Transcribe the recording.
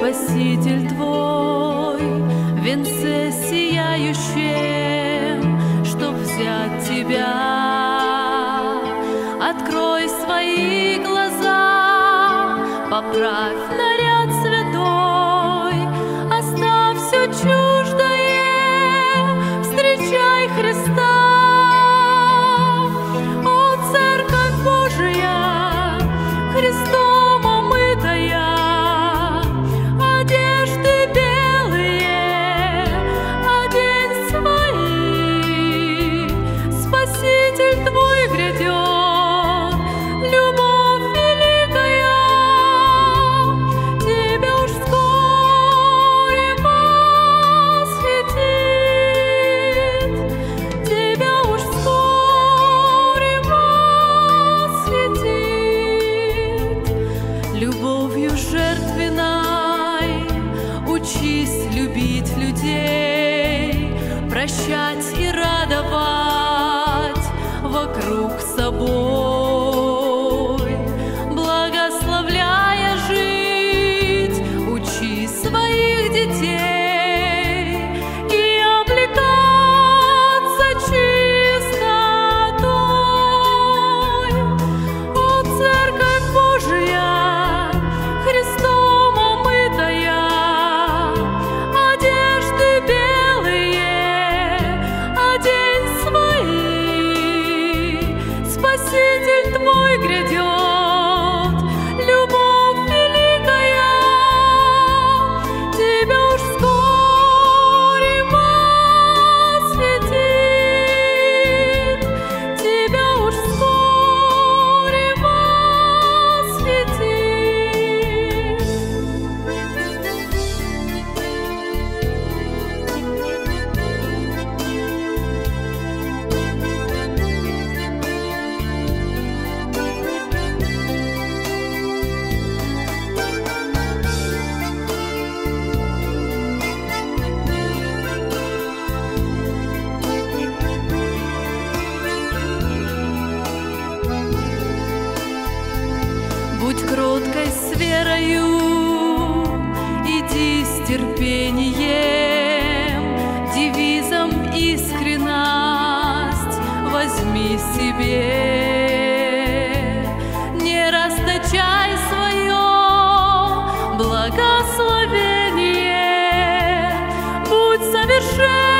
Спаситель Твой в венце сияющем, чтоб взять Тебя. Открой свои глаза, поправь наряд святой, оставь все чуждое, встречай Христа. О, Церковь Божия, Христом омытая, одежды белые, одень свои. Спаситель Твой грядет, любовь великая, Тебя уж вскоре посвятит, Тебя уж вскоре посвятит. Любовью жертвенной учись любить людей, прощать и радовать вокруг собой, благословляя жить, учи своих детей и облекаться чистотой. О, Церковь Божия, Христом омытая, одежды белые, одень свои. Спаситель Твой грядет, любовь великая, Тебя уж вскоре посвятит, Тебя уж вскоре посвятит. Будь кроткой с верою, иди с терпением, девизом искренность возьми себе. Не расточай свое благословение, будь совершенен